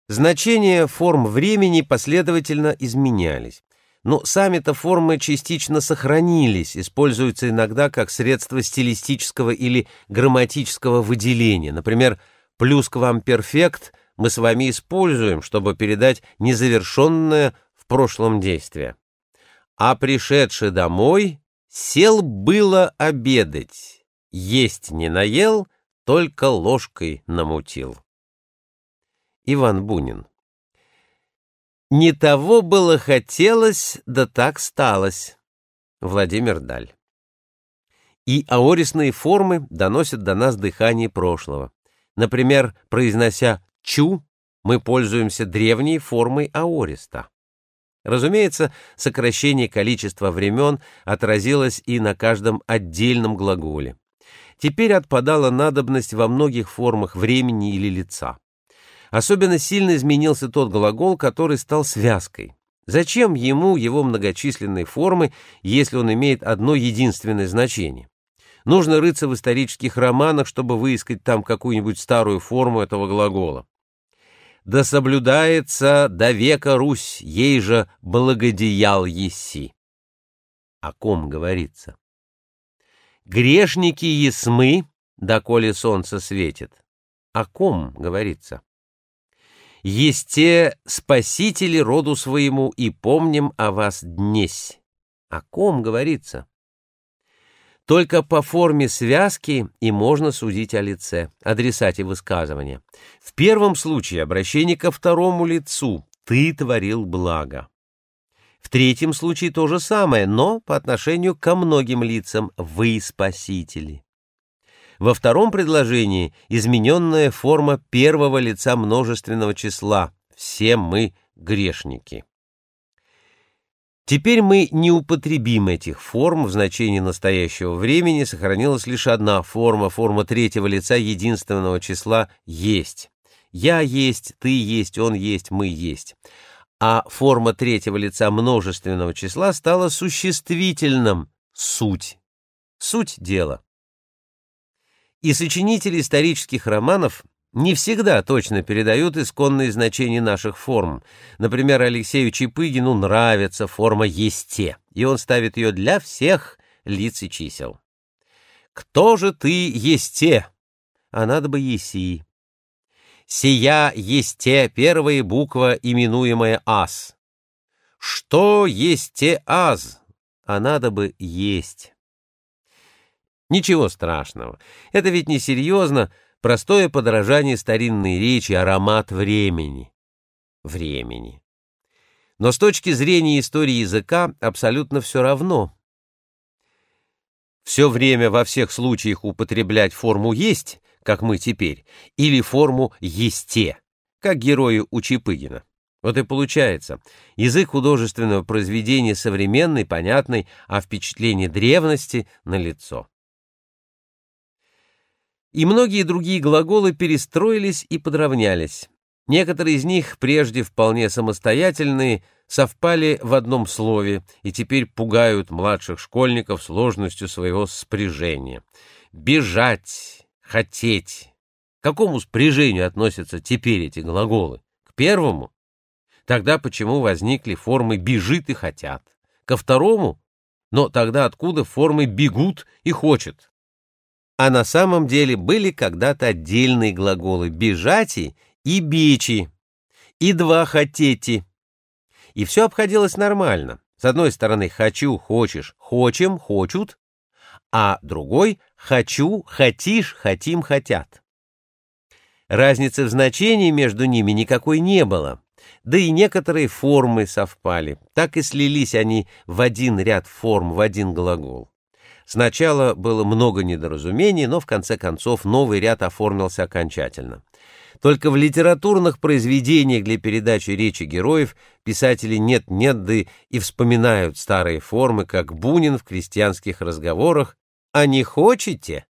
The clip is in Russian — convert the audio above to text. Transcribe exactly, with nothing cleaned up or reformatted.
Значения форм времени последовательно изменялись, но сами-то формы частично сохранились, используются иногда как средство стилистического или грамматического выделения. Например, плюсквамперфект мы с вами используем, чтобы передать незавершенное в прошлом действие. А пришедший домой сел было обедать, есть не наел, только ложкой намутил. Иван Бунин. Не того было хотелось, да так сталось. Владимир Даль. И аорисные формы доносят до нас дыхание прошлого. Например, произнося «чу», мы пользуемся древней формой аориста. Разумеется, сокращение количества времен отразилось и на каждом отдельном глаголе. Теперь отпадала надобность во многих формах времени или лица. Особенно сильно изменился тот глагол, который стал связкой. Зачем ему его многочисленные формы, если он имеет одно единственное значение? Нужно рыться в исторических романах, чтобы выискать там какую-нибудь старую форму этого глагола. «Да соблюдается до века Русь, ей же благодеял еси». О ком говорится? «Грешники есмы, доколе солнце светит». О ком говорится? «Есте спасители роду своему, и помним о вас днесь». О ком говорится? Только по форме связки и можно судить о лице, адресате высказывания. В первом случае обращение ко второму лицу «ты творил благо». В третьем случае то же самое, но по отношению ко многим лицам «вы спасители». Во втором предложении измененная форма первого лица множественного числа «все мы грешники». Теперь мы не употребим этих форм, в значении настоящего времени сохранилась лишь одна форма, форма третьего лица единственного числа «есть». «Я есть», «ты есть», «он есть», «мы есть». А форма третьего лица множественного числа стала существительным «суть». Суть дела. И сочинители исторических романов не всегда точно передают исконные значения наших форм. Например, Алексею Чапыгину нравится форма «есте», и он ставит ее для всех лиц и чисел. «Кто же ты, есте?» А надо бы «еси». «Сия есте» — первая буква, именуемая «аз». «Что есте аз?» А надо бы «есть». Ничего страшного. Это ведь не серьезно, простое подражание старинной речи, аромат времени. Времени. Но с точки зрения истории языка абсолютно все равно. Все время во всех случаях употреблять форму «есть», как мы теперь, или форму «есте», как герои у Чапыгина. Вот и получается, язык художественного произведения современный, понятный, а впечатление древности налицо. И многие другие глаголы перестроились и подравнялись. Некоторые из них, прежде вполне самостоятельные, совпали в одном слове и теперь пугают младших школьников сложностью своего спряжения. Бежать, хотеть. К какому спряжению относятся теперь эти глаголы? К первому? Тогда почему возникли формы «бежит» и «хотят»? Ко второму? Но тогда откуда формы «бегут» и «хочет»? А на самом деле были когда-то отдельные глаголы «бежати» и «бечи», и два «хотети». И все обходилось нормально. С одной стороны «хочу», «хочешь», «хочем», «хочут», а другой «хочу», «хотишь», «хотим», «хотят». Разницы в значении между ними никакой не было, да и некоторые формы совпали. Так и слились они в один ряд форм, в один глагол. Сначала было много недоразумений, но в конце концов новый ряд оформился окончательно. Только в литературных произведениях для передачи речи героев писатели нет-нет, да и вспоминают старые формы, как Бунин в крестьянских разговорах «А не хочете?»